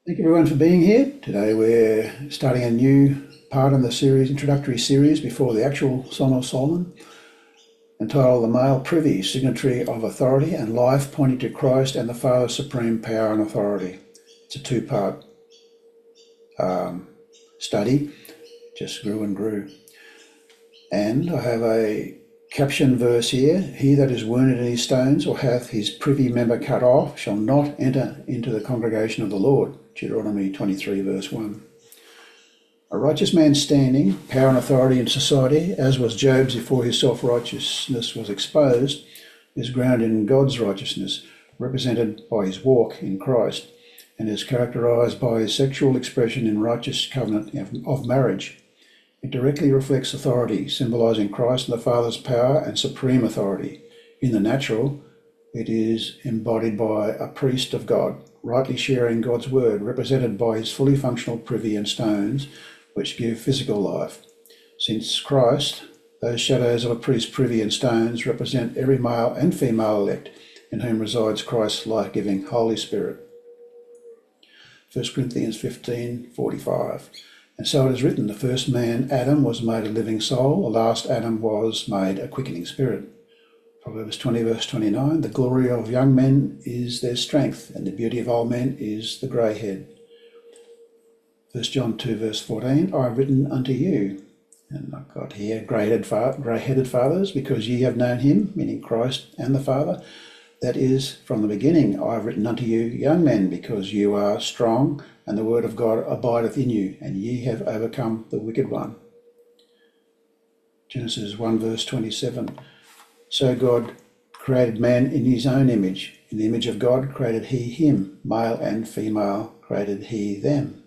Thank you everyone for being here. Today we're starting a new part in the series, introductory series before the actual Song of Solomon, entitled The Male Privy, Signatory of Authority and Life, pointing to Christ and the Father's supreme power and authority. It's a two-part study, just grew and grew. And I have a caption verse here: "He that is wounded in his stones, or hath his privy member cut off, shall not enter into the congregation of the Lord." Deuteronomy 23 verse 1. A righteous man's standing, power and authority in society, as was Job's before his self-righteousness was exposed, is grounded in God's righteousness, represented by his walk in Christ, and is characterized by his sexual expression in righteous covenant of marriage. It directly reflects authority, symbolizing Christ and the Father's power and supreme authority. In the natural, it is embodied by a priest of God, rightly sharing God's word, represented by his fully functional privy and stones, which give physical life. Since Christ, those shadows of a priest's privy and stones represent every male and female elect, in whom resides Christ's life-giving Holy Spirit. 1 Corinthians 15:45. And so it is written, the first man, Adam, was made a living soul, the last Adam was made a quickening spirit. Proverbs 20 verse 29, the glory of young men is their strength, and the beauty of old men is the grey head. 1 John 2 verse 14, I have written unto you, and I've got here, grey-headed fathers, because ye have known him, meaning Christ and the Father. That is, from the beginning I have written unto you, young men, because you are strong, and the word of God abideth in you, and ye have overcome the wicked one. Genesis 1 verse 27. So God created man in his own image. In the image of God created he him. Male and female created he them.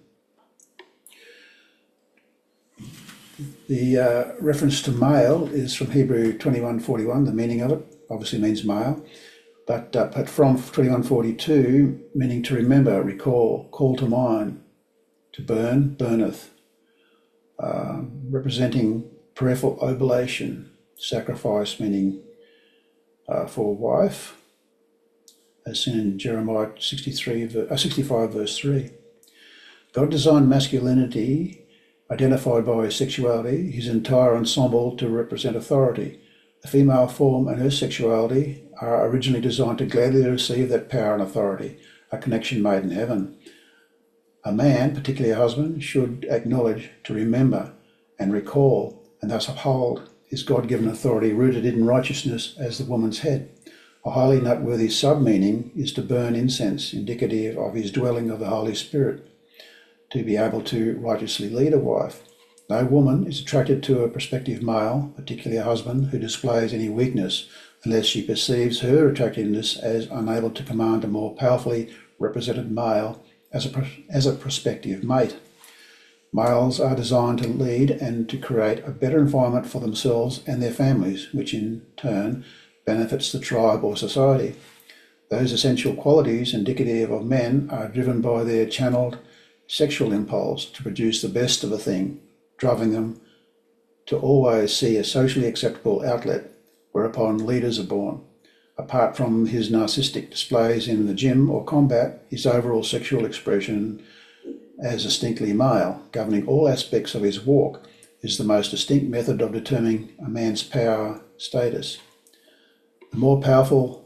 The reference to male is from Hebrew 21:41. The meaning of it obviously means male. But from 21:42, meaning to remember, recall, call to mind, to burn, burneth, representing prayerful oblation, sacrifice, meaning for wife, as seen in Jeremiah 65 verse 3. God designed masculinity, identified by his sexuality, his entire ensemble to represent authority. The female form and her sexuality are originally designed to gladly receive that power and authority, a connection made in heaven. A man, particularly a husband, should acknowledge, to remember and recall, and thus uphold his God-given authority rooted in righteousness as the woman's head. A highly noteworthy sub-meaning is to burn incense, indicative of his dwelling of the Holy Spirit, to be able to righteously lead a wife. No woman is attracted to a prospective male, particularly a husband, who displays any weakness, unless she perceives her attractiveness as unable to command a more powerfully represented male as a prospective mate. Males are designed to lead and to create a better environment for themselves and their families, which in turn benefits the tribe or society. Those essential qualities indicative of men are driven by their channeled sexual impulse to produce the best of a thing, driving them to always see a socially acceptable outlet whereupon leaders are born. Apart from his narcissistic displays in the gym or combat, his overall sexual expression as distinctly male, governing all aspects of his walk, is the most distinct method of determining a man's power status. The more powerful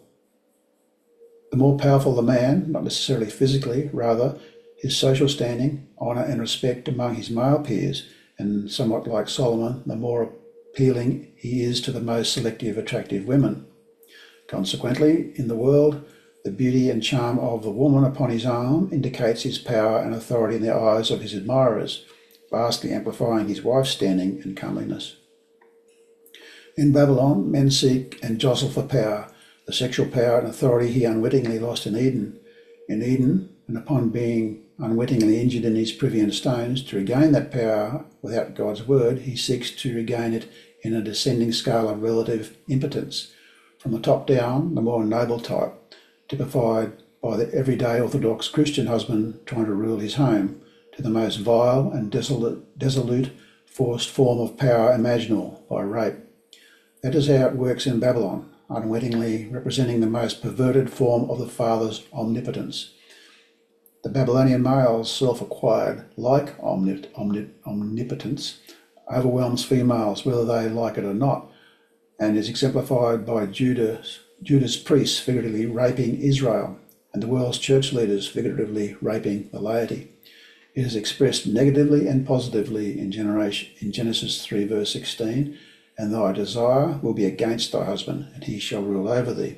the man, not necessarily physically, rather his social standing, honour and respect among his male peers, and somewhat like Solomon, the more appealing he is to the most selective, attractive women. Consequently, in the world, the beauty and charm of the woman upon his arm indicates his power and authority in the eyes of his admirers, vastly amplifying his wife's standing and comeliness. In Babylon, men seek and jostle for power, the sexual power and authority he unwittingly lost in Eden. In Eden, and upon being unwittingly injured in his privy and stones, to regain that power without God's word, he seeks to regain it in a descending scale of relative impotence. From the top down, the more noble type, typified by the everyday orthodox Christian husband trying to rule his home, to the most vile and dissolute forced form of power imaginable, by rape. That is how it works in Babylon, unwittingly representing the most perverted form of the Father's omnipotence. The Babylonian male's self-acquired, like omnipotence, overwhelms females whether they like it or not, and is exemplified by Judah's priests figuratively raping Israel and the world's church leaders figuratively raping the laity. It is expressed negatively and positively in Genesis 3 verse 16, and thy desire will be against thy husband, and he shall rule over thee.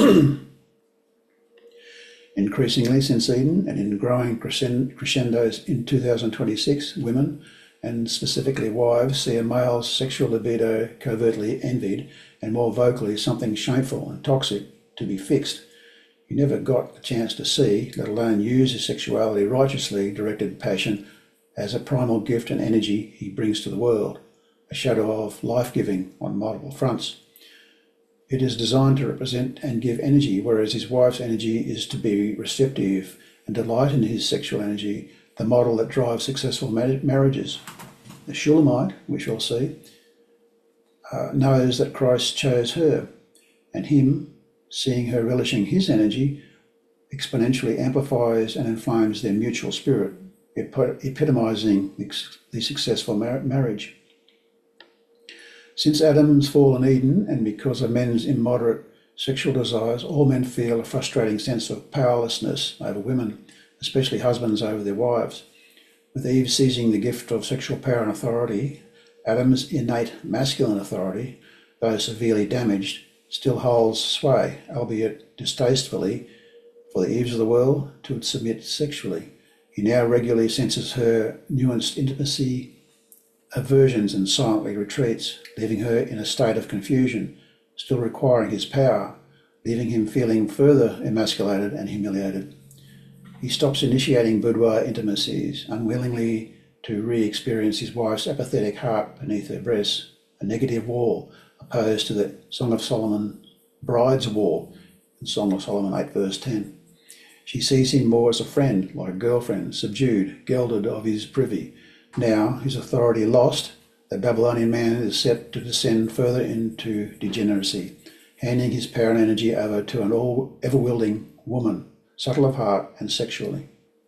Increasingly since Eden, and in growing crescendos in 2026, women, and specifically wives, see a male's sexual libido covertly envied and more vocally something shameful and toxic to be fixed. He never got a chance to see, let alone use his sexuality righteously directed passion as a primal gift and energy he brings to the world, a shadow of life-giving on multiple fronts. It is designed to represent and give energy, whereas his wife's energy is to be receptive and delight in his sexual energy, the model that drives successful marriages. The Shulamite, we shall see, knows that Christ chose her, and him, seeing her relishing his energy, exponentially amplifies and inflames their mutual spirit, epitomizing the successful marriage. Since Adam's fall in Eden, and because of men's immoderate sexual desires, all men feel a frustrating sense of powerlessness over women, especially husbands over their wives. With Eve seizing the gift of sexual power and authority, Adam's innate masculine authority, though severely damaged, still holds sway, albeit distastefully, for the Eves of the world to submit sexually. He now regularly senses her nuanced intimacy, aversions, and silently retreats, leaving her in a state of confusion, still requiring his power, leaving him feeling further emasculated and humiliated. He stops initiating boudoir intimacies, unwillingly to re-experience his wife's apathetic heart beneath her breasts, a negative wall opposed to the Song of Solomon bride's wall in Song of Solomon 8 verse 10. She sees him more as a friend, like a girlfriend, subdued, gelded of his privy. Now, his authority lost, the Babylonian man is set to descend further into degeneracy, handing his power and energy over to an ever-wielding woman, subtle of heart and sexually.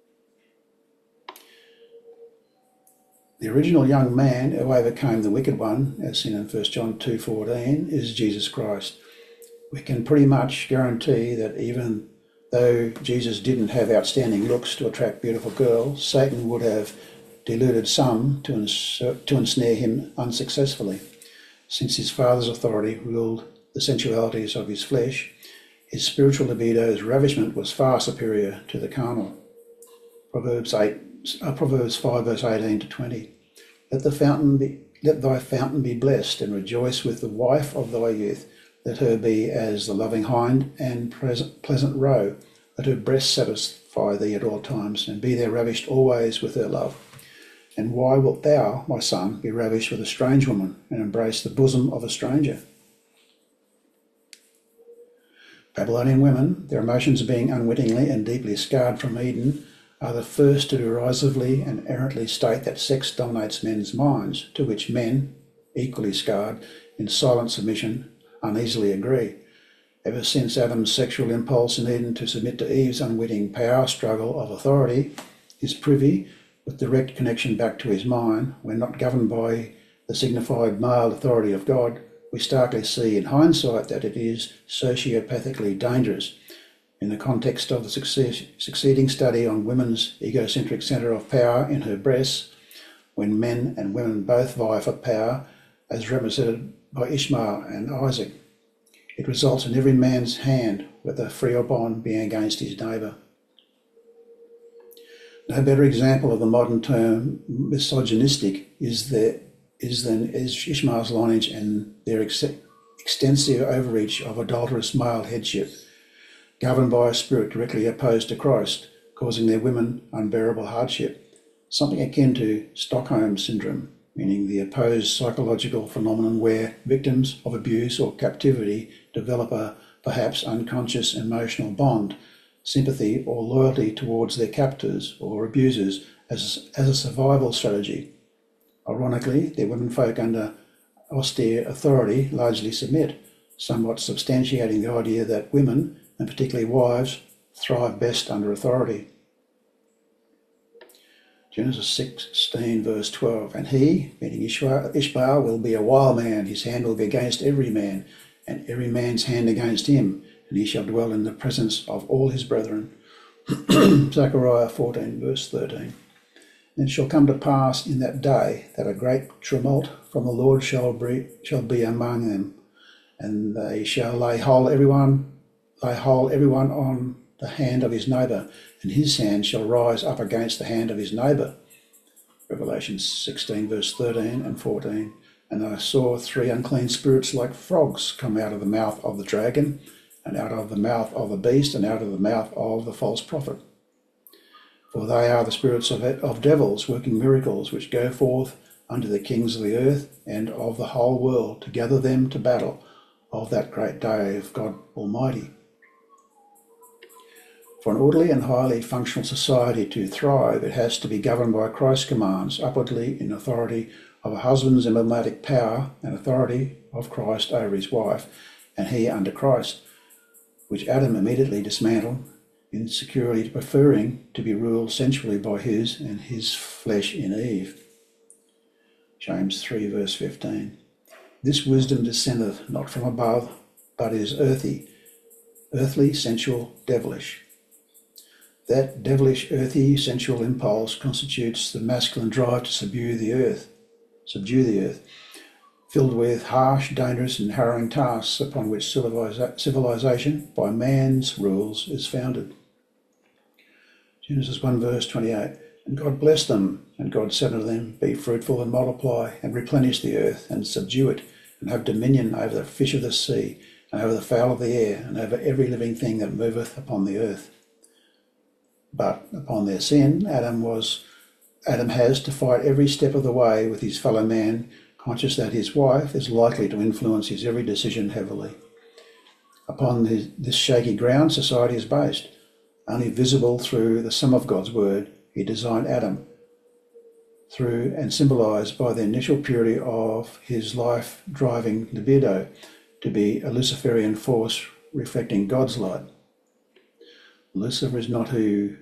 The original young man who overcame the wicked one, as seen in 1 John 2:14, is Jesus Christ. We can pretty much guarantee that even though Jesus didn't have outstanding looks to attract beautiful girls, Satan would have deluded some to ensnare him unsuccessfully. Since his father's authority ruled the sensualities of his flesh, his spiritual libido's ravishment was far superior to the carnal. Proverbs 5 verse 18 to 20. Let thy fountain be blessed, and rejoice with the wife of thy youth. Let her be as the loving hind and pleasant roe. Let her breast satisfy thee at all times, and be thou ravished always with her love. And why wilt thou, my son, be ravished with a strange woman, and embrace the bosom of a stranger? Babylonian women, their emotions being unwittingly and deeply scarred from Eden, are the first to derisively and errantly state that sex dominates men's minds, to which men, equally scarred, in silent submission, uneasily agree. Ever since Adam's sexual impulse in Eden to submit to Eve's unwitting power struggle of authority, his privy, with direct connection back to his mind, when not governed by the signified male authority of God, we starkly see in hindsight that it is sociopathically dangerous. In the context of the succeeding study on women's egocentric centre of power in her breasts, when men and women both vie for power, as represented by Ishmael and Isaac, it results in every man's hand, whether free or bond, being against his neighbour. No better example of the modern term misogynistic is Ishmael's lineage and their extensive overreach of adulterous male headship, governed by a spirit directly opposed to Christ, causing their women unbearable hardship, something akin to Stockholm Syndrome, meaning the opposed psychological phenomenon where victims of abuse or captivity develop a perhaps unconscious emotional bond, sympathy or loyalty towards their captors or abusers as a survival strategy. Ironically, their womenfolk under austere authority largely submit, somewhat substantiating the idea that women, and particularly wives, thrive best under authority. Genesis 16 verse 12, and he, meaning Ishmael, will be a wild man, his hand will be against every man, and every man's hand against him, and he shall dwell in the presence of all his brethren. Zechariah 14 verse 13. And it shall come to pass in that day that a great tumult from the Lord shall be among them, and they shall lay hold everyone on the hand of his neighbour, and his hand shall rise up against the hand of his neighbour. Revelation 16 verse 13 and 14. And I saw 3 unclean spirits like frogs come out of the mouth of the dragon, and out of the mouth of the beast, and out of the mouth of the false prophet. For they are the spirits of devils, working miracles, which go forth unto the kings of the earth and of the whole world, to gather them to battle of that great day of God Almighty. For an orderly and highly functional society to thrive, it has to be governed by Christ's commands, upwardly in authority of a husband's emblematic power and authority of Christ over his wife, and he under Christ, which Adam immediately dismantled, insecurely preferring to be ruled sensually by his and his flesh in Eve. James 3 verse 15. This wisdom descendeth not from above, but is earthly, sensual, devilish. That devilish, earthy, sensual impulse constitutes the masculine drive to subdue the earth, filled with harsh, dangerous and harrowing tasks upon which civilization, by man's rules, is founded. Genesis 1 verse 28. And God blessed them, and God said unto them, Be fruitful and multiply, and replenish the earth, and subdue it, and have dominion over the fish of the sea, and over the fowl of the air, and over every living thing that moveth upon the earth. But upon their sin, Adam has to fight every step of the way with his fellow man, conscious that his wife is likely to influence his every decision heavily. Upon this shaky ground, society is based. Only visible through the sum of God's word, he designed Adam, through and symbolised by the initial purity of his life-driving libido, to be a Luciferian force reflecting God's light. Lucifer is not who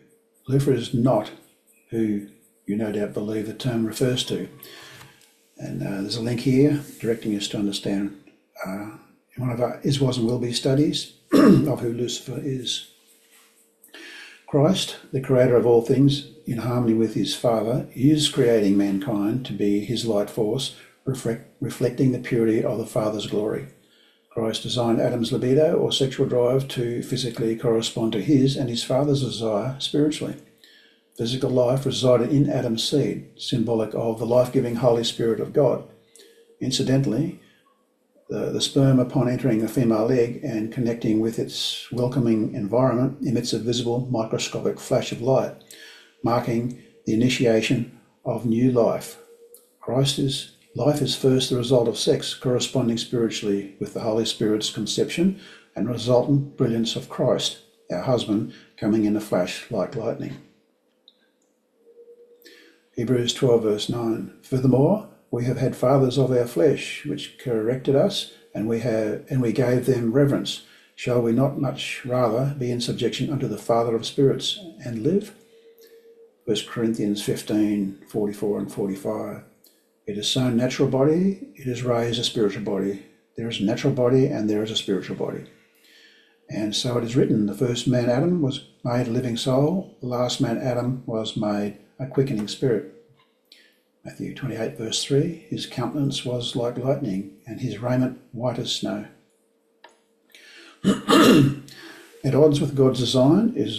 you no doubt believe the term refers to. And there's a link here directing us to understand in one of our Is, Was and Will Be studies of who Lucifer is. Christ, the creator of all things, in harmony with his Father, is creating mankind to be his light force, reflecting the purity of the Father's glory. Christ designed Adam's libido, or sexual drive, to physically correspond to his and his Father's desire spiritually. Physical life resided in Adam's seed, symbolic of the life-giving Holy Spirit of God. Incidentally, the sperm, upon entering the female egg and connecting with its welcoming environment, emits a visible microscopic flash of light, marking the initiation of new life. Christ's life is first the result of sex, corresponding spiritually with the Holy Spirit's conception and resultant brilliance of Christ, our husband, coming in a flash like lightning. Hebrews 12 verse 9. Furthermore, we have had fathers of our flesh, which corrected us, and we gave them reverence. Shall we not much rather be in subjection unto the Father of spirits and live? 1 Corinthians 15, 44 and 45. It is sown natural body, it is raised a spiritual body. There is a natural body and there is a spiritual body. And so it is written, the first man Adam was made a living soul, the last man Adam was made a quickening spirit. Matthew 28 verse 3, his countenance was like lightning, and his raiment white as snow. At odds with God's design, it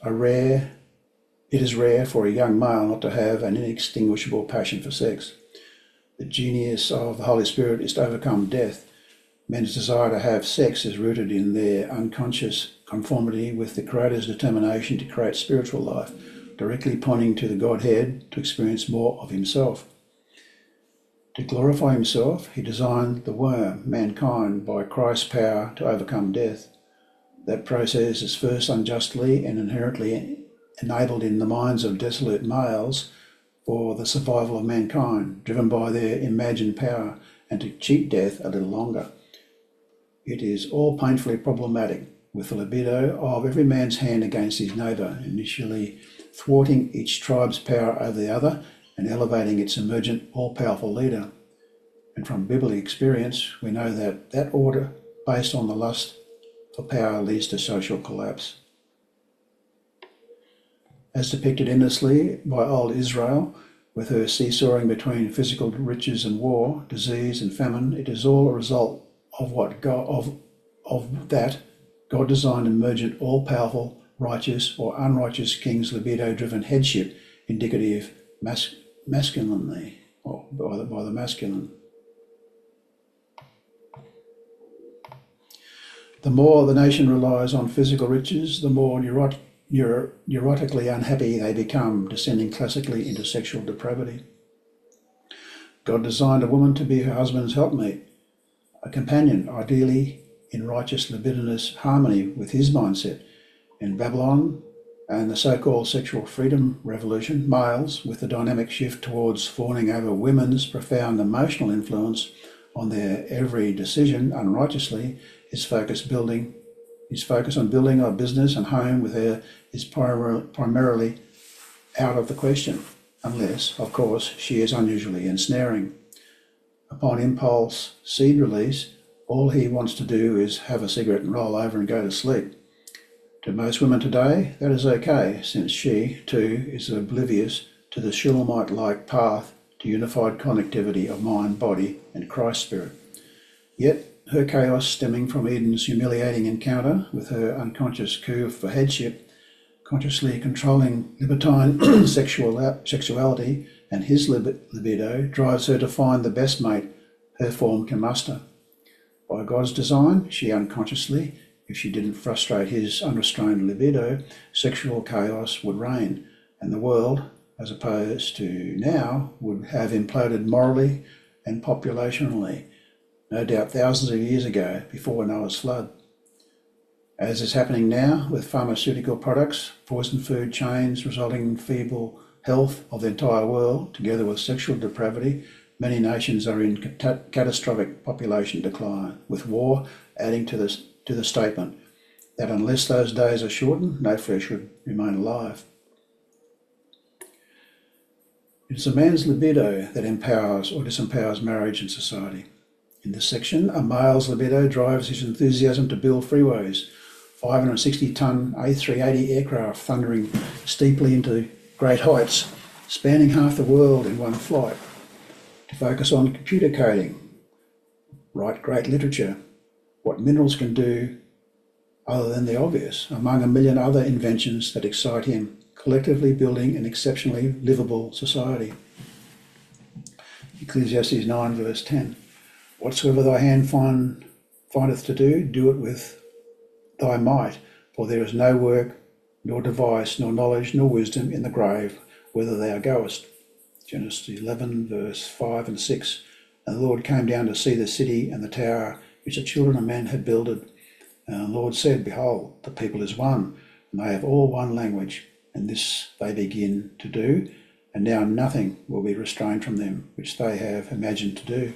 is rare for a young male not to have an inextinguishable passion for sex. The genius of the Holy Spirit is to overcome death. Men's desire to have sex is rooted in their unconscious conformity with the Creator's determination to create spiritual life, directly pointing to the Godhead to experience more of himself. To glorify himself, he designed the worm, mankind, by Christ's power to overcome death. That process is first unjustly and inherently enabled in the minds of desolate males for the survival of mankind, driven by their imagined power, and to cheat death a little longer. It is all painfully problematic, with the libido of every man's hand against his neighbour, initially thwarting each tribe's power over the other and elevating its emergent, all-powerful leader. And from biblical experience, we know that that order, based on the lust for power, leads to social collapse. As depicted endlessly by old Israel, with her seesawing between physical riches and war, disease and famine, it is all a result of what God God designed emergent, all-powerful, righteous or unrighteous king's libido-driven headship, indicative masculinely, or by the masculine. The more the nation relies on physical riches, the more neurotically unhappy they become, descending classically into sexual depravity. God designed a woman to be her husband's helpmate, a companion, ideally in righteous libidinous harmony with his mindset. In Babylon and the so-called sexual freedom revolution, males, with the dynamic shift towards fawning over women's profound emotional influence on their every decision unrighteously, his focus on building a business and home with her is primarily out of the question, unless, of course, she is unusually ensnaring. Upon impulse seed release, all he wants to do is have a cigarette and roll over and go to sleep. To most women today, that is okay, since she, too, is oblivious to the Shulamite-like path to unified connectivity of mind, body, and Christ spirit. Yet, her chaos stemming from Eden's humiliating encounter with her unconscious coup for headship, consciously controlling libertine sexuality and his libido, drives her to find the best mate her form can muster. By God's design, she unconsciously, if she didn't frustrate his unrestrained libido, sexual chaos would reign, and the world, as opposed to now, would have imploded morally and populationally, no doubt thousands of years ago, before Noah's flood. As is happening now with pharmaceutical products, poison food chains resulting in feeble health of the entire world, together with sexual depravity, many nations are in catastrophic population decline, with war adding to the statement that unless those days are shortened, no flesh would remain alive. It is a man's libido that empowers or disempowers marriage and society. In this section, a male's libido drives his enthusiasm to build freeways, 560-ton A380 aircraft thundering steeply into great heights, spanning half the world in one flight, to focus on computer coding, write great literature, what minerals can do other than the obvious, among a million other inventions that excite him, collectively building an exceptionally livable society. Ecclesiastes 9 verse 10. Whatsoever thy hand findeth to do, do it with thy might, for there is no work, nor device, nor knowledge, nor wisdom in the grave, whither thou goest. Genesis 11 verse 5 and 6. And the Lord came down to see the city and the tower which the children of men had builded. And the Lord said, Behold, the people is one, and they have all one language, and this they begin to do, and now nothing will be restrained from them, which they have imagined to do.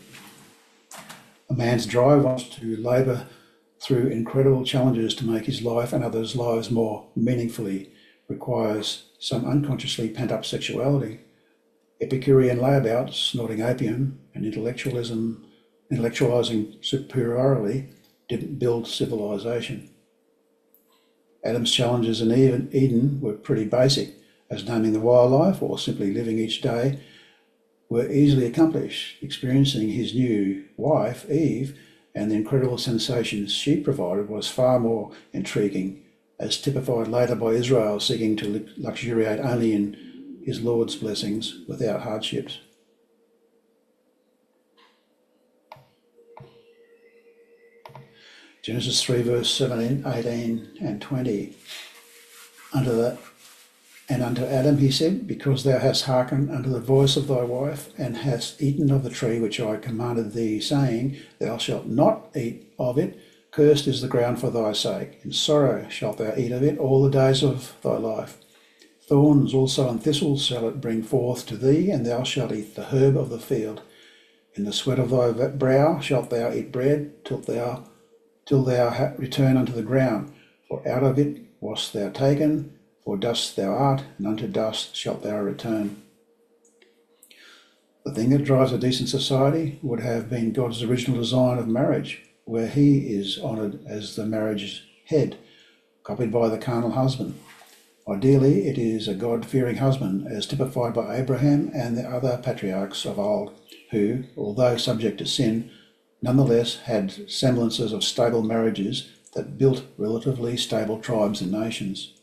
A man's drive wants to labour through incredible challenges to make his life and others' lives more meaningfully requires some unconsciously pent-up sexuality. Epicurean layabouts, snorting opium, and intellectualizing superiority didn't build civilization. Adam's challenges in Eden were pretty basic, as naming the wildlife or simply living each day were easily accomplished. Experiencing his new wife, Eve, and the incredible sensations she provided was far more intriguing, as typified later by Israel seeking to luxuriate only in his Lord's blessings without hardships. Genesis 3 verse 17, 18 and 20. Unto Adam he said, Because thou hast hearkened unto the voice of thy wife, and hast eaten of the tree which I commanded thee, saying, Thou shalt not eat of it, cursed is the ground for thy sake. In sorrow shalt thou eat of it all the days of thy life. Thorns also and thistles shall it bring forth to thee, and thou shalt eat the herb of the field. In the sweat of thy brow shalt thou eat bread, till thou return unto the ground, for out of it wast thou taken, For dust thou art, and unto dust shalt thou return. The thing that drives a decent society would have been God's original design of marriage, where he is honoured as the marriage's head, copied by the carnal husband. Ideally, it is a God-fearing husband, as typified by Abraham and the other patriarchs of old, who, although subject to sin, nonetheless had semblances of stable marriages that built relatively stable tribes and nations.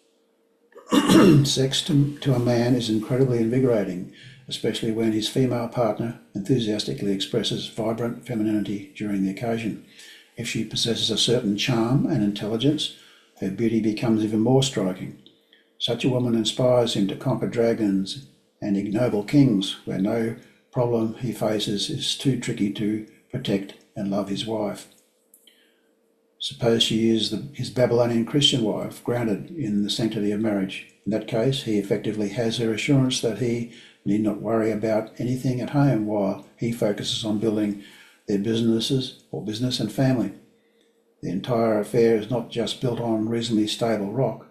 Sex to a man is incredibly invigorating, especially when his female partner enthusiastically expresses vibrant femininity during the occasion. If she possesses a certain charm and intelligence, her beauty becomes even more striking. Such a woman inspires him to conquer dragons and ignoble kings, where no problem he faces is too tricky to protect and love his wife. Suppose she is his Babylonian Christian wife, grounded in the sanctity of marriage. In that case, he effectively has her assurance that he need not worry about anything at home while he focuses on building their business and family. The entire affair is not just built on reasonably stable rock,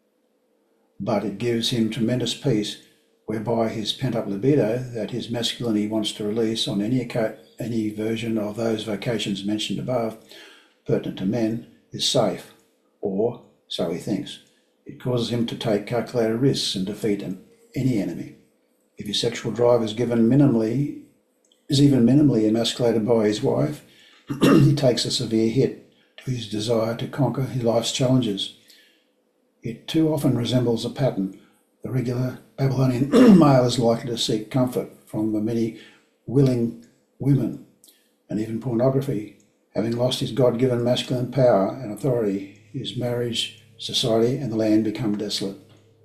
but it gives him tremendous peace, whereby his pent-up libido that his masculinity wants to release on any version of those vocations mentioned above, pertinent to men, is safe, or so he thinks. It causes him to take calculated risks and defeat any enemy. If his sexual drive is even minimally emasculated by his wife, he takes a severe hit to his desire to conquer his life's challenges. It too often resembles a pattern. The regular Babylonian male is likely to seek comfort from the many willing women, and even pornography. Having lost his God-given masculine power and authority, his marriage, society, and the land become desolate.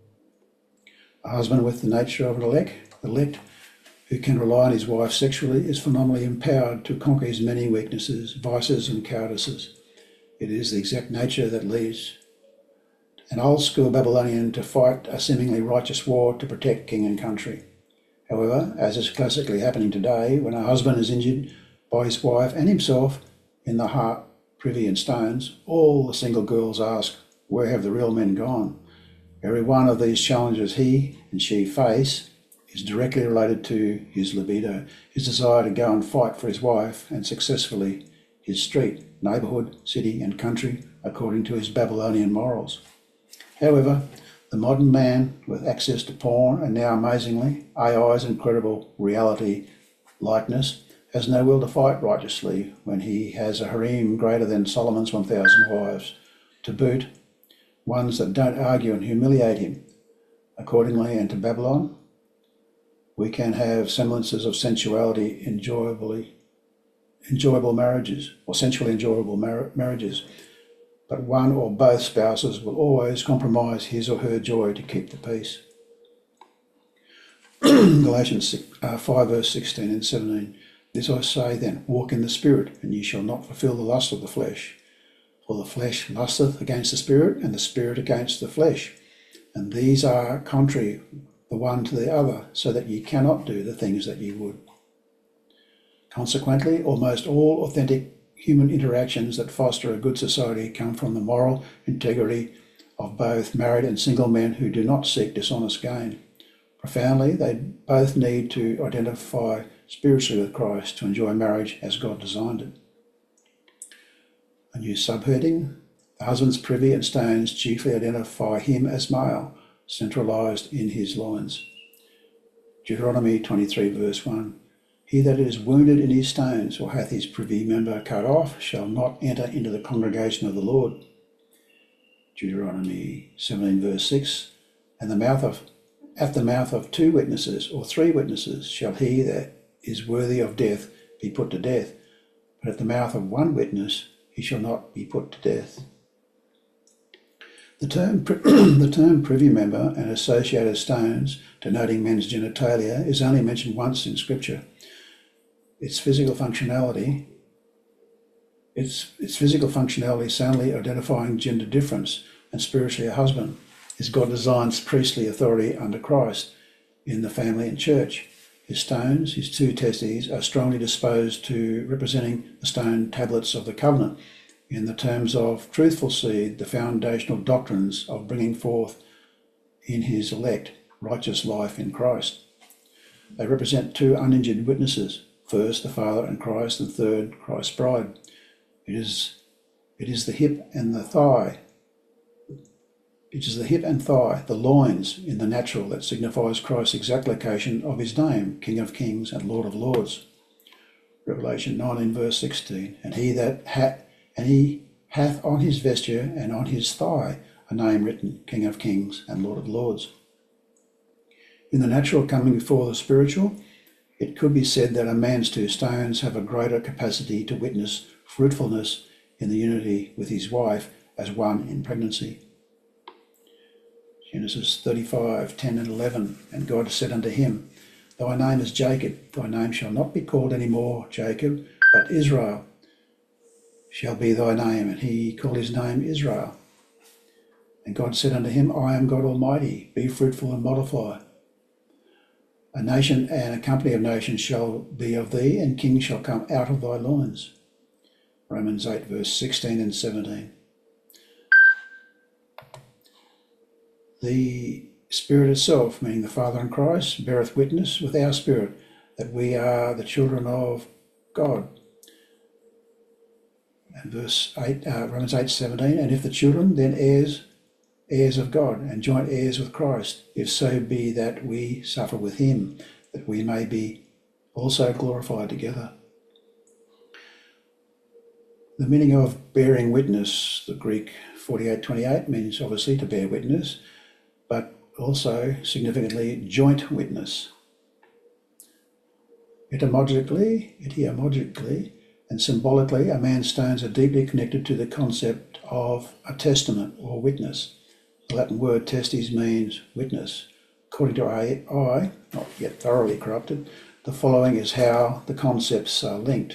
A husband with the nature of an elect, who can rely on his wife sexually, is phenomenally empowered to conquer his many weaknesses, vices, and cowardices. It is the exact nature that leads an old-school Babylonian to fight a seemingly righteous war to protect king and country. However, as is classically happening today, when a husband is injured by his wife and himself in the heart, privy and stones, all the single girls ask, where have the real men gone? Every one of these challenges he and she face is directly related to his libido, his desire to go and fight for his wife and successfully his street, neighbourhood, city and country according to his Babylonian morals. However, the modern man with access to porn and now amazingly AI's incredible reality likeness has no will to fight righteously when he has a harem greater than Solomon's 1,000 wives. To boot, ones that don't argue and humiliate him. Accordingly, and to Babylon, we can have semblances of sensuality, enjoyable marriages, or sensually enjoyable marriages, but one or both spouses will always compromise his or her joy to keep the peace. Galatians 5 verse 16 and 17. This I say then, walk in the Spirit, and ye shall not fulfill the lust of the flesh. For the flesh lusteth against the Spirit, and the Spirit against the flesh. And these are contrary the one to the other, so that ye cannot do the things that ye would. Consequently, almost all authentic human interactions that foster a good society come from the moral integrity of both married and single men who do not seek dishonest gain. Profoundly, they both need to identify spiritually with Christ to enjoy marriage as God designed it. A new subheading: the husband's privy and stones chiefly identify him as male, centralised in his loins. Deuteronomy 23 verse 1. He that is wounded in his stones, or hath his privy member cut off, shall not enter into the congregation of the Lord. Deuteronomy 17 verse 6. And at the mouth of 2 witnesses or 3 witnesses shall he that is worthy of death be put to death, but at the mouth of 1 witness he shall not be put to death. The term privy member and associated stones, denoting men's genitalia, is only mentioned once in Scripture. Its physical functionality soundly identifying gender difference, and spiritually a husband, is God designed's priestly authority under Christ in the family and church. His stones, his 2 testes, are strongly disposed to representing the stone tablets of the covenant in the terms of truthful seed, the foundational doctrines of bringing forth in his elect, righteous life in Christ. They represent two uninjured witnesses, first the Father and Christ, and third Christ's bride. It is the hip and the thigh. It is the hip and thigh, the loins in the natural, that signifies Christ's exact location of his name, King of Kings and Lord of Lords. Revelation 19 verse 16. And he hath on his vesture and on his thigh a name written, King of Kings and Lord of Lords. In the natural coming before the spiritual, it could be said that a man's two stones have a greater capacity to witness fruitfulness in the unity with his wife as one in pregnancy. Genesis 35, 10 and 11. And God said unto him, Thy name is Jacob, thy name shall not be called any more Jacob, but Israel shall be thy name. And he called his name Israel. And God said unto him, I am God Almighty, be fruitful and multiply. A nation and a company of nations shall be of thee, and kings shall come out of thy loins. Romans 8 verse 16 and 17. The Spirit itself, meaning the Father and Christ, beareth witness with our spirit that we are the children of God. And verse 8, Romans 8:17, and if the children, then heirs of God, and joint heirs with Christ, if so be that we suffer with him, that we may be also glorified together. The meaning of bearing witness, the Greek 48:28, means obviously to bear witness, but also significantly joint witness. Etymologically, and symbolically, a man's stones are deeply connected to the concept of a testament or witness. The Latin word testes means witness. According to AI, not yet thoroughly corrupted, the following is how the concepts are linked.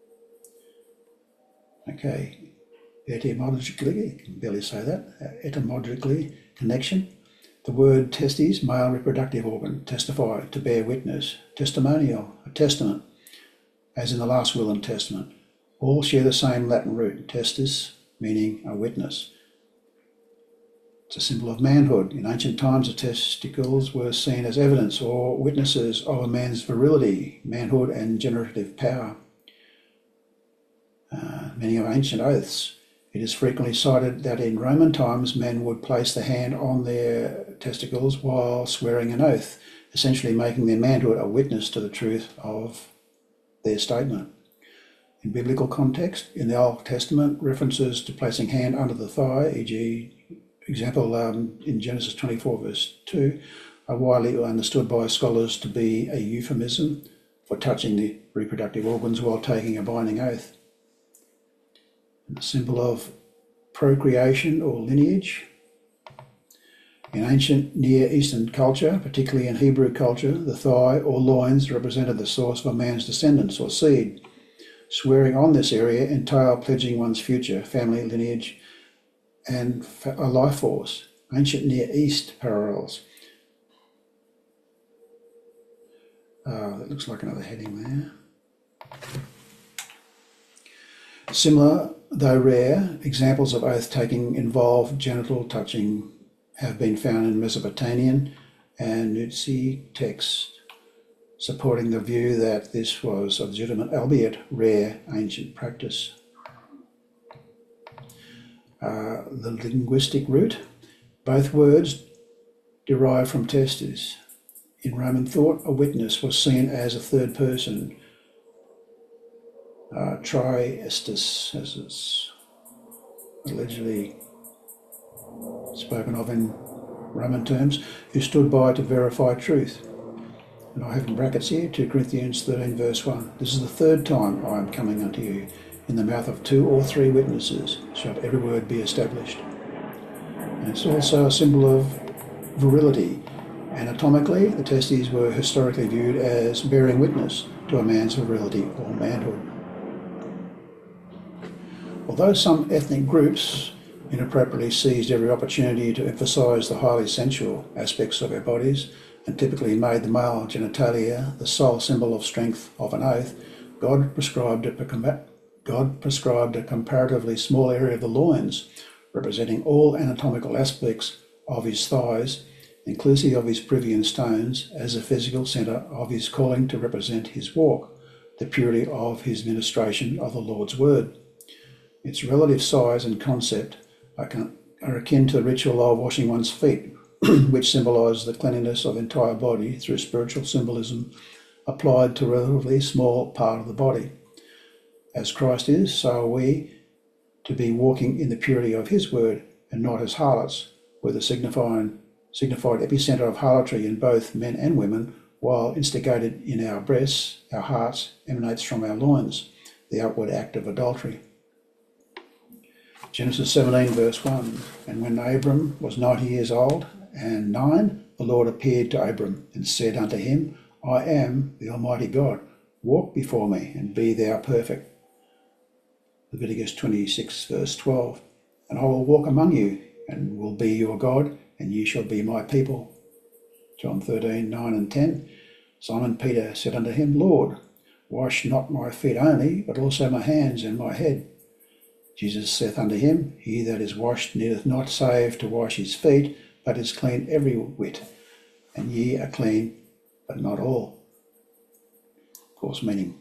Okay, etymologically, I can barely say that, etymologically, connection. The word testes, male reproductive organ, testify, to bear witness, testimonial, a testament, as in the last will and testament. All share the same Latin root, testis, meaning a witness. It's a symbol of manhood. In ancient times, the testicles were seen as evidence or witnesses of a man's virility, manhood, and generative power. Many of ancient oaths. It is frequently cited that in Roman times men would place the hand on their testicles while swearing an oath, essentially making their manhood a witness to the truth of their statement. In biblical context, in the Old Testament, references to placing hand under the thigh, e.g. example in Genesis 24 verse 2, are widely understood by scholars to be a euphemism for touching the reproductive organs while taking a binding oath. The symbol of procreation or lineage. In ancient Near Eastern culture, particularly in Hebrew culture, the thigh or loins represented the source of a man's descendants or seed. Swearing on this area entailed pledging one's future, family, lineage, and a life force. Ancient Near East parallels. That looks like another heading there. Similar, though rare, examples of oath-taking involve genital touching have been found in Mesopotamian and Nutsi texts, supporting the view that this was a legitimate, albeit rare, ancient practice. The linguistic root. Both words derive from testes. In Roman thought, a witness was seen as a third person, triestis, as it's allegedly spoken of in Roman terms, who stood by to verify truth. And I have in brackets here 2 Corinthians 13 verse 1. This is the third time I am coming unto you. In the mouth of 2 or 3 witnesses shall every word be established. And it's also a symbol of virility. Anatomically, the testes were historically viewed as bearing witness to a man's virility or manhood. Although some ethnic groups inappropriately seized every opportunity to emphasise the highly sensual aspects of our bodies and typically made the male genitalia the sole symbol of strength of an oath, God prescribed a comparatively small area of the loins, representing all anatomical aspects of his thighs, inclusive of his privy and stones, as the physical centre of his calling to represent his walk, the purity of his ministration of the Lord's word. Its relative size and concept are akin to the ritual of washing one's feet, which symbolises the cleanliness of the entire body through spiritual symbolism applied to a relatively small part of the body. As Christ is, so are we to be walking in the purity of his word, and not as harlots, with the signified epicentre of harlotry in both men and women, while instigated in our breasts, our hearts, emanates from our loins, the outward act of adultery. Genesis 17 verse 1, and when Abram was 90 years old and 9, the Lord appeared to Abram and said unto him, I am the Almighty God, walk before me and be thou perfect. Leviticus 26 verse 12, and I will walk among you and will be your God, and ye shall be my people. John 13, 9 and 10, Simon Peter said unto him, Lord, wash not my feet only, but also my hands and my head. Jesus saith unto him, He that is washed needeth not save to wash his feet, but is clean every whit, and ye are clean, but not all. Of course, meaning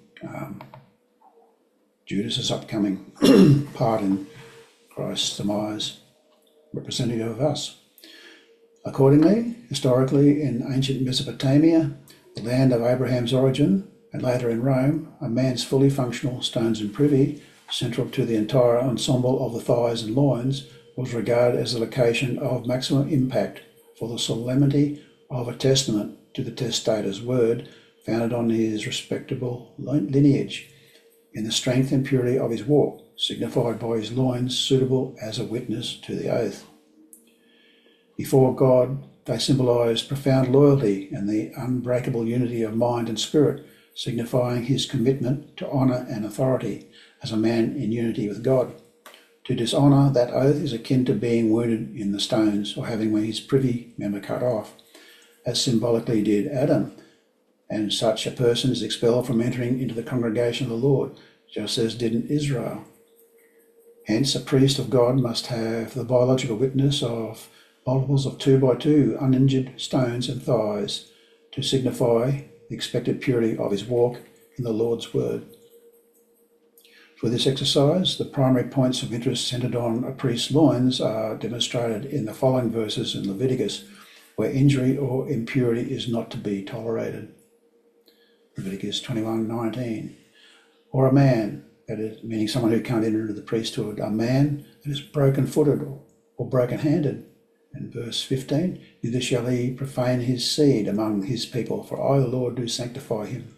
Judas' upcoming part in Christ's demise, representative of us. Accordingly, historically in ancient Mesopotamia, the land of Abraham's origin, and later in Rome, a man's fully functional stones and privy, central to the entire ensemble of the thighs and loins, was regarded as the location of maximum impact for the solemnity of a testament to the testator's word, founded on his respectable lineage, in the strength and purity of his walk, signified by his loins suitable as a witness to the oath. Before God, they symbolised profound loyalty and the unbreakable unity of mind and spirit, signifying his commitment to honour and authority as a man in unity with God. To dishonour that oath is akin to being wounded in the stones or having his privy member cut off, as symbolically did Adam, and such a person is expelled from entering into the congregation of the Lord, just as did in Israel. Hence, a priest of God must have the biological witness of multiples of 2 by 2 uninjured stones and thighs to signify the expected purity of his walk in the Lord's word. For this exercise, the primary points of interest centred on a priest's loins are demonstrated in the following verses in Leviticus, where injury or impurity is not to be tolerated. Leviticus 21:19. Or a man, that is, meaning someone who can't enter into the priesthood, a man that is broken-footed or broken-handed. And verse 15, neither shall he profane his seed among his people, for I, the Lord, do sanctify him.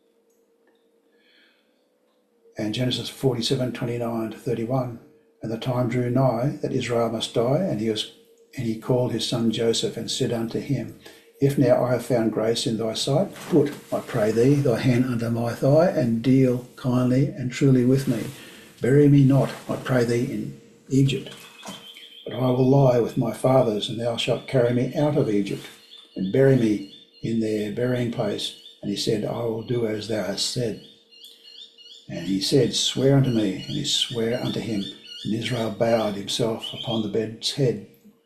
And Genesis 47:29-31, and the time drew nigh that Israel must die, and he called his son Joseph and said unto him, If now I have found grace in thy sight, put, I pray thee, thy hand under my thigh, and deal kindly and truly with me. Bury me not, I pray thee, in Egypt, but I will lie with my fathers, and thou shalt carry me out of Egypt, and bury me in their burying place. And he said, I will do as thou hast said. And he said, Swear unto me. And he sware unto him. And Israel bowed himself upon the bed's head.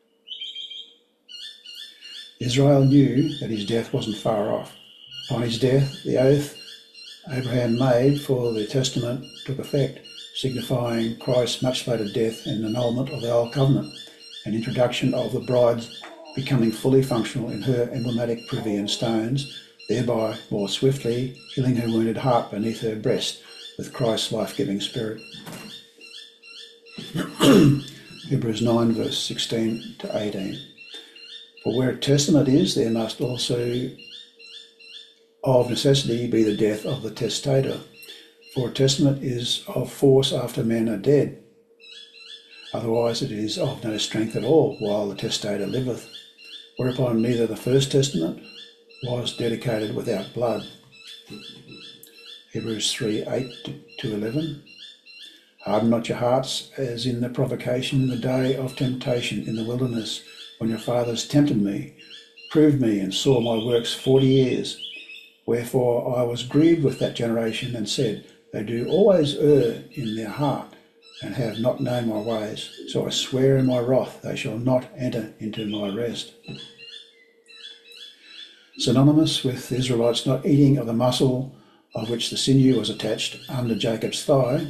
Israel knew that his death wasn't far off. Upon his death, the oath Abraham made for the testament took effect, signifying Christ's much later death and annulment of the old covenant, and introduction of the bride becoming fully functional in her emblematic privy and stones, thereby more swiftly healing her wounded heart beneath her breast with Christ's life-giving spirit. Hebrews 9 verse 16-18. For where a testament is, there must also of necessity be the death of the testator. For a testament is of force after men are dead. Otherwise it is of no strength at all while the testator liveth. Whereupon neither the first testament was dedicated without blood. Hebrews 3:8-11. Harden not your hearts as in the provocation in the day of temptation in the wilderness, when your fathers tempted me, proved me, and saw my works 40 years. Wherefore I was grieved with that generation, and said, They do always err in their heart, and have not known my ways. So I swear in my wrath, they shall not enter into my rest. synonymous with the Israelites not eating of the muscle of which the sinew was attached under Jacob's thigh.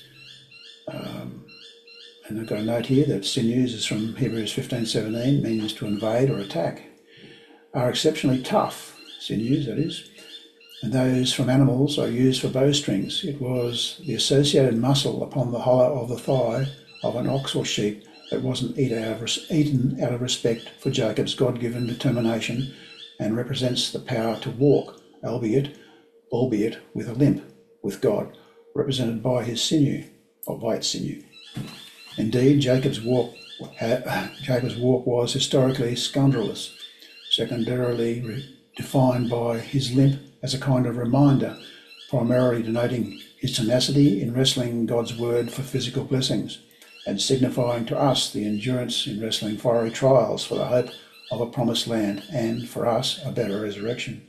And I've got a note here that sinews is from Hebrews 15:17, means to invade or attack, are exceptionally tough, sinews that is, and those from animals are used for bowstrings. It was the associated muscle upon the hollow of the thigh of an ox or sheep that wasn't eaten out of respect for Jacob's God-given determination, and represents the power to walk, albeit with a limp, with God, represented by his sinew, or by its sinew. Indeed, Jacob's walk was historically scandalous, secondarily defined by his limp as a kind of reminder, primarily denoting his tenacity in wrestling God's word for physical blessings, and signifying to us the endurance in wrestling fiery trials for the hope of a promised land, and for us a better resurrection.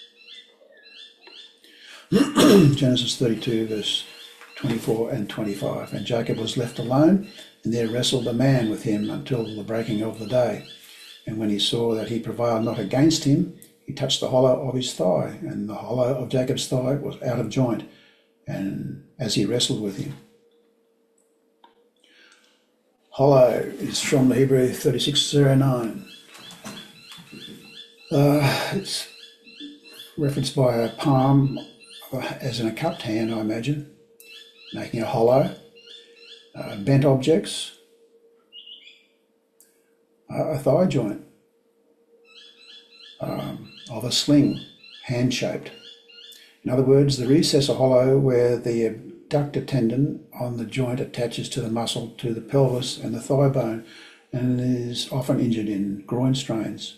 Genesis 32 verse 24 and 25. And Jacob was left alone, and there wrestled a man with him until the breaking of the day. And when he saw that he prevailed not against him, he touched the hollow of his thigh, and the hollow of Jacob's thigh was out of joint, and as he wrestled with him. Hollow is from the Hebrew 36:09. It's referenced by a palm, as in a cupped hand, I imagine, making a hollow. Bent objects, a thigh joint of a sling, hand-shaped. In other words, the recess or hollow where the abductor tendon on the joint attaches to the muscle to the pelvis and the thigh bone, and is often injured in groin strains.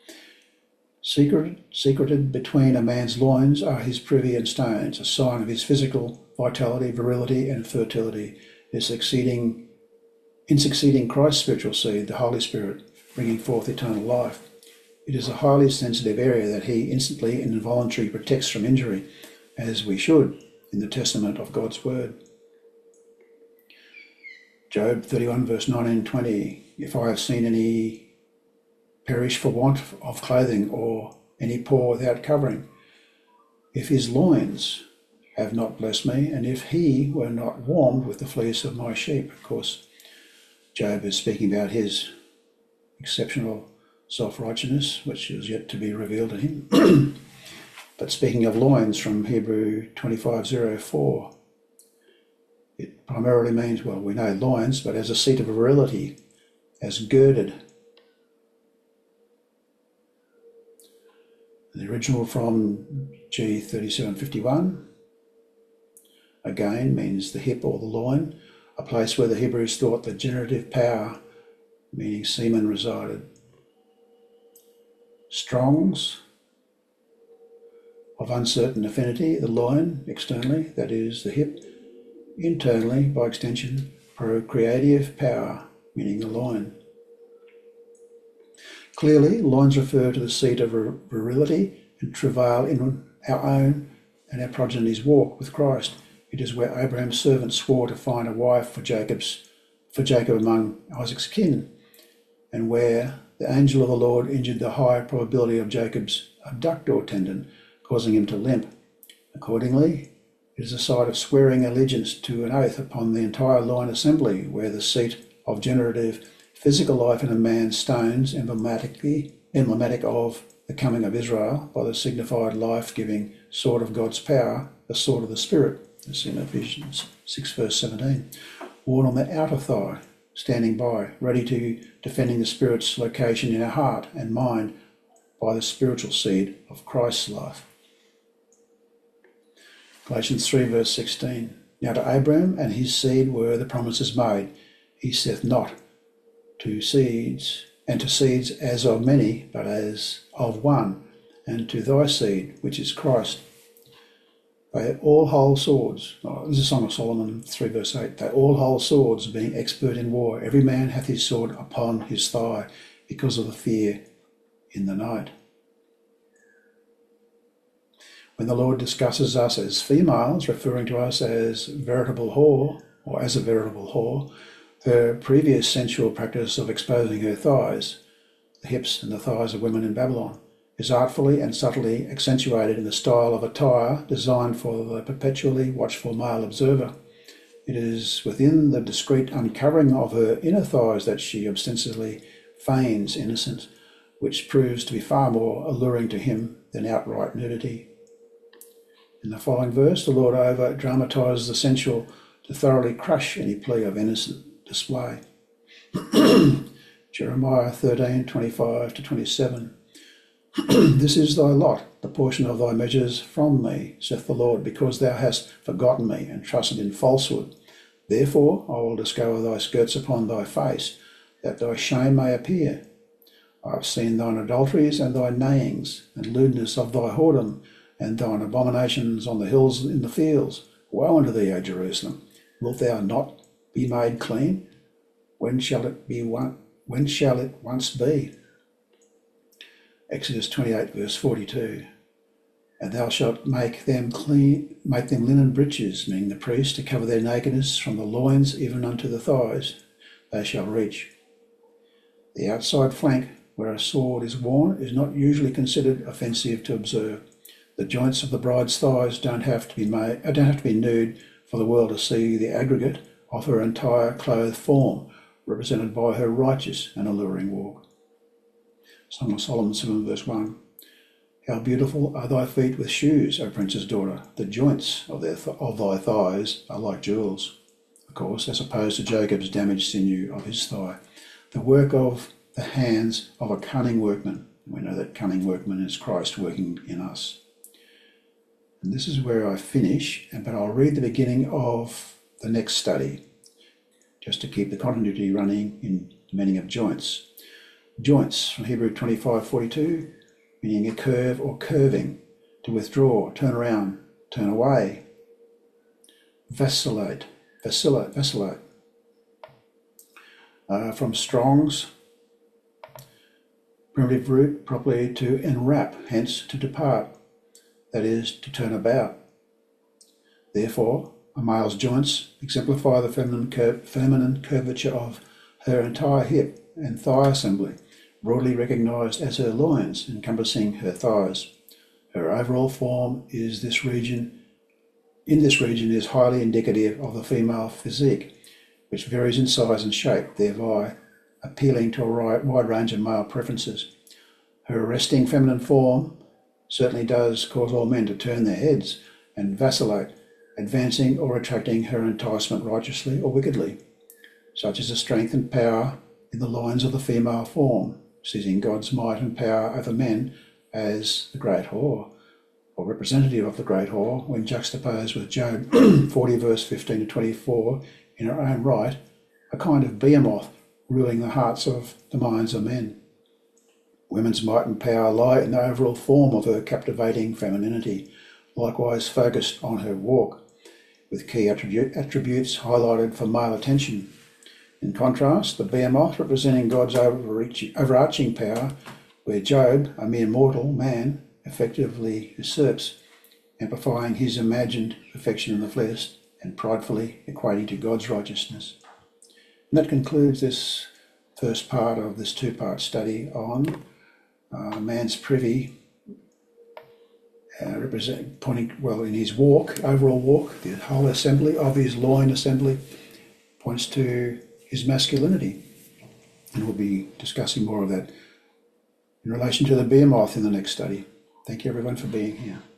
Secreted between a man's loins are his privy and stones, a sign of his physical vitality, virility, and fertility, in succeeding Christ's spiritual seed, the Holy Spirit, bringing forth eternal life. It is a highly sensitive area that he instantly and involuntarily protects from injury, as we should in the testament of God's word. Job 31 verse 19 and 20. If I have seen any perish for want of clothing, or any poor without covering, if his loins have not blessed me, and if he were not warmed with the fleece of my sheep. Of course, Job is speaking about his exceptional self-righteousness, which is yet to be revealed to him. But speaking of loins from Hebrew 25:04, it primarily means, well, we know loins, but as a seat of virility, as girded. The original from G 3751, again, means the hip or the loin, a place where the Hebrews thought the generative power, meaning semen, resided. Strong's, of uncertain affinity, the loin, externally, that is, the hip, internally, by extension, procreative power, meaning the loin. Clearly, loins refer to the seat of virility and travail in our own and our progeny's walk with Christ. It is where Abraham's servant swore to find a wife for Jacob among Isaac's kin, and where the angel of the Lord injured the high probability of Jacob's abductor tendon, causing him to limp. Accordingly, it is a site of swearing allegiance to an oath upon the entire loin assembly, where the seat of generative physical life in a man, stones, emblematic of the coming of Israel by the signified life-giving sword of God's power, the sword of the Spirit, as in Ephesians 6 verse 17, worn on the outer thigh, standing by, ready to defending the Spirit's location in our heart and mind by the spiritual seed of Christ's life. Galatians 3 verse 16. Now to Abraham and his seed were the promises made. He saith not to seeds as of many, but as of one, and to thy seed, which is Christ. They all hold swords. This is Song of Solomon 3 verse 8. They all hold swords, being expert in war. Every man hath his sword upon his thigh, because of the fear in the night. When the Lord discusses us as females, referring to us as veritable whore, or as a veritable whore, her previous sensual practice of exposing her thighs, the hips and the thighs of women in Babylon, is artfully and subtly accentuated in the style of attire designed for the perpetually watchful male observer. It is within the discreet uncovering of her inner thighs that she ostensibly feigns innocence, which proves to be far more alluring to him than outright nudity. In the following verse, the Lord over-dramatises the sensual to thoroughly crush any plea of innocent display. Jeremiah 13:25-27. This is thy lot, the portion of thy measures from me, saith the Lord, because thou hast forgotten me and trusted in falsehood. Therefore I will discover thy skirts upon thy face, that thy shame may appear. I have seen thine adulteries and thy neighings, and lewdness of thy whoredom, and thine abominations on the hills in the fields. Woe unto thee, O Jerusalem! Wilt thou not be made clean? When shall it once be? Exodus 28 verse 42. And thou shalt make them linen breeches, meaning the priests, to cover their nakedness from the loins even unto the thighs. They shall reach. The outside flank, where a sword is worn, is not usually considered offensive to observe. The joints of the bride's thighs don't have to be nude for the world to see the aggregate of her entire clothed form, represented by her righteous and alluring walk. Song of Solomon 7 verse 1. How beautiful are thy feet with shoes, O prince's daughter! The joints of thy thighs are like jewels. Of course, as opposed to Jacob's damaged sinew of his thigh. The work of the hands of a cunning workman. We know that cunning workman is Christ working in us. And this is where I finish, but I'll read the beginning of the next study, just to keep the continuity running in the meaning of joints. Joints, from Hebrew 25:42, meaning a curve or curving, to withdraw, turn around, turn away, vacillate. From Strong's, primitive root, properly to enwrap, hence to depart, that is, to turn about. Therefore, a male's joints exemplify the feminine curvature of her entire hip and thigh assembly, broadly recognised as her loins, encompassing her thighs. Her overall form in this region is highly indicative of the female physique, which varies in size and shape, thereby appealing to a wide range of male preferences. Her resting feminine form certainly does cause all men to turn their heads and vacillate, advancing or retracting her enticement righteously or wickedly. Such is the strength and power in the loins of the female form, seizing God's might and power over men as the great whore, or representative of the great whore, when juxtaposed with Job 40 verse 15-24 in her own right, a kind of behemoth ruling the hearts of the minds of men. Women's might and power lie in the overall form of her captivating femininity, likewise focused on her walk, with key attributes highlighted for male attention. In contrast, the behemoth representing God's overarching power, where Job, a mere mortal man, effectively usurps, amplifying his imagined perfection in the flesh and pridefully equating to God's righteousness. And that concludes this first part of this two-part study on man's privy, in his walk, overall walk, the whole assembly of his loin assembly points to his masculinity. And we'll be discussing more of that in relation to the behemoth in the next study. Thank you everyone for being here.